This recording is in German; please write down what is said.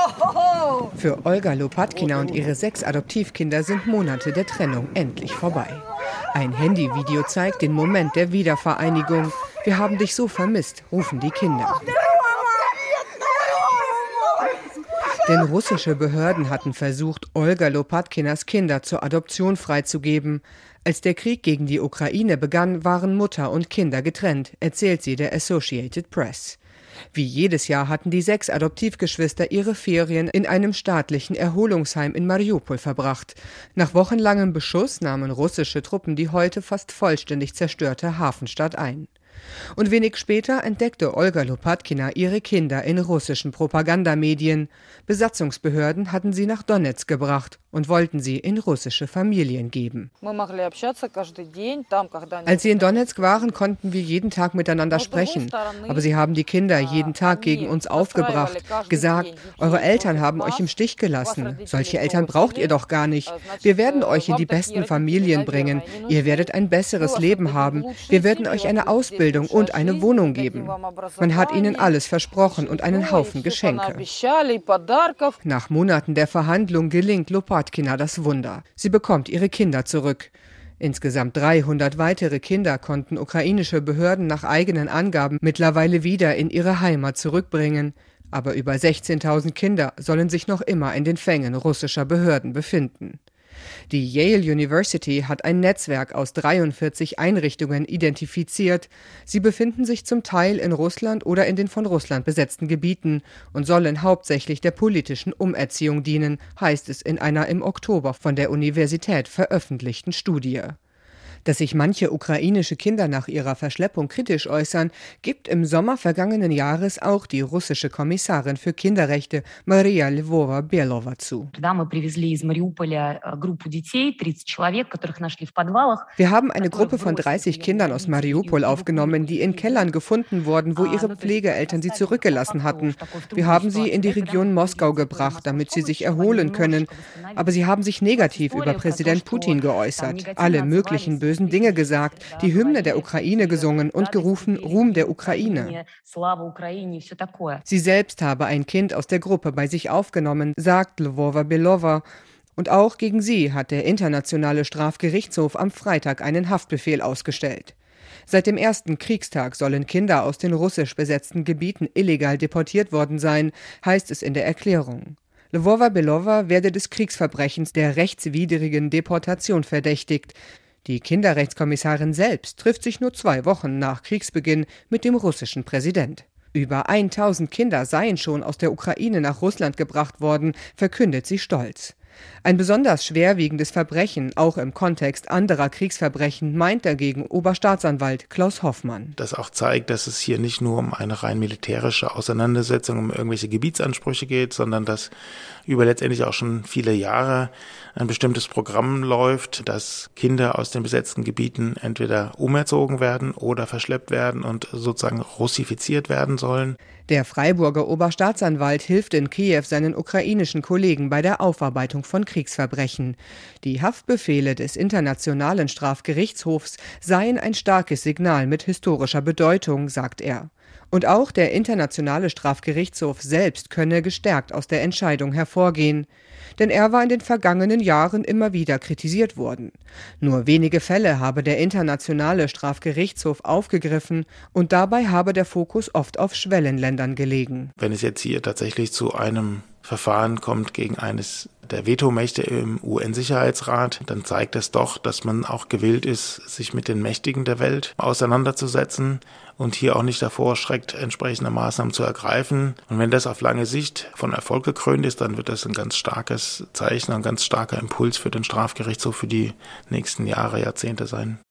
Für Olga Lopatkina und ihre 6 Adoptivkinder sind Monate der Trennung endlich vorbei. Ein Handyvideo zeigt den Moment der Wiedervereinigung. Wir haben dich so vermisst, rufen die Kinder. Denn russische Behörden hatten versucht, Olga Lopatkinas Kinder zur Adoption freizugeben. Als der Krieg gegen die Ukraine begann, waren Mutter und Kinder getrennt, erzählt sie der Associated Press. Wie jedes Jahr hatten die 6 Adoptivgeschwister ihre Ferien in einem staatlichen Erholungsheim in Mariupol verbracht. Nach wochenlangem Beschuss nahmen russische Truppen die heute fast vollständig zerstörte Hafenstadt ein. Und wenig später entdeckte Olga Lopatkina ihre Kinder in russischen Propagandamedien. Besatzungsbehörden hatten sie nach Donezk gebracht und wollten sie in russische Familien geben. Als sie in Donezk waren, konnten wir jeden Tag miteinander sprechen. Aber sie haben die Kinder jeden Tag gegen uns aufgebracht, gesagt, eure Eltern haben euch im Stich gelassen. Solche Eltern braucht ihr doch gar nicht. Wir werden euch in die besten Familien bringen. Ihr werdet ein besseres Leben haben. Wir werden euch eine Ausbildung und eine Wohnung geben. Man hat ihnen alles versprochen und einen Haufen Geschenke. Nach Monaten der Verhandlung gelingt Lopatkina das Wunder. Sie bekommt ihre Kinder zurück. Insgesamt 300 weitere Kinder konnten ukrainische Behörden nach eigenen Angaben mittlerweile wieder in ihre Heimat zurückbringen. Aber über 16.000 Kinder sollen sich noch immer in den Fängen russischer Behörden befinden. Die Yale University hat ein Netzwerk aus 43 Einrichtungen identifiziert. Sie befinden sich zum Teil in Russland oder in den von Russland besetzten Gebieten und sollen hauptsächlich der politischen Umerziehung dienen, heißt es in einer im Oktober von der Universität veröffentlichten Studie. Dass sich manche ukrainische Kinder nach ihrer Verschleppung kritisch äußern, gibt im Sommer vergangenen Jahres auch die russische Kommissarin für Kinderrechte Maria Lvova-Belova zu. Wir haben eine Gruppe von 30 Kindern aus Mariupol aufgenommen, die in Kellern gefunden wurden, wo ihre Pflegeeltern sie zurückgelassen hatten. Wir haben sie in die Region Moskau gebracht, damit sie sich erholen können. Aber sie haben sich negativ über Präsident Putin geäußert, alle möglichen bösen Dinge gesagt, die Hymne der Ukraine gesungen und gerufen, Ruhm der Ukraine. Sie selbst habe ein Kind aus der Gruppe bei sich aufgenommen, sagt Lvova-Belova. Und auch gegen sie hat der Internationale Strafgerichtshof am Freitag einen Haftbefehl ausgestellt. Seit dem ersten Kriegstag sollen Kinder aus den russisch besetzten Gebieten illegal deportiert worden sein, heißt es in der Erklärung. Lvova-Belova werde des Kriegsverbrechens der rechtswidrigen Deportation verdächtigt. Die Kinderrechtskommissarin selbst trifft sich nur 2 Wochen nach Kriegsbeginn mit dem russischen Präsident. Über 1000 Kinder seien schon aus der Ukraine nach Russland gebracht worden, verkündet sie stolz. Ein besonders schwerwiegendes Verbrechen, auch im Kontext anderer Kriegsverbrechen, meint dagegen Oberstaatsanwalt Klaus Hoffmann. Das auch zeigt, dass es hier nicht nur um eine rein militärische Auseinandersetzung, um irgendwelche Gebietsansprüche geht, sondern dass über letztendlich auch schon viele Jahre ein bestimmtes Programm läuft, dass Kinder aus den besetzten Gebieten entweder umerzogen werden oder verschleppt werden und sozusagen russifiziert werden sollen. Der Freiburger Oberstaatsanwalt hilft in Kiew seinen ukrainischen Kollegen bei der Aufarbeitung von Kriegsverbrechen. Die Haftbefehle des Internationalen Strafgerichtshofs seien ein starkes Signal mit historischer Bedeutung, sagt er. Und auch der Internationale Strafgerichtshof selbst könne gestärkt aus der Entscheidung hervorgehen. Denn er war in den vergangenen Jahren immer wieder kritisiert worden. Nur wenige Fälle habe der Internationale Strafgerichtshof aufgegriffen und dabei habe der Fokus oft auf Schwellenländern gelegen. Wenn es jetzt hier tatsächlich zu einem Verfahren kommt gegen eines der Vetomächte im UN-Sicherheitsrat, dann zeigt es doch, dass man auch gewillt ist, sich mit den Mächtigen der Welt auseinanderzusetzen und hier auch nicht davor schreckt, entsprechende Maßnahmen zu ergreifen. Und wenn das auf lange Sicht von Erfolg gekrönt ist, dann wird das ein ganz starkes Zeichen, ein ganz starker Impuls für den Strafgerichtshof für die nächsten Jahre, Jahrzehnte sein.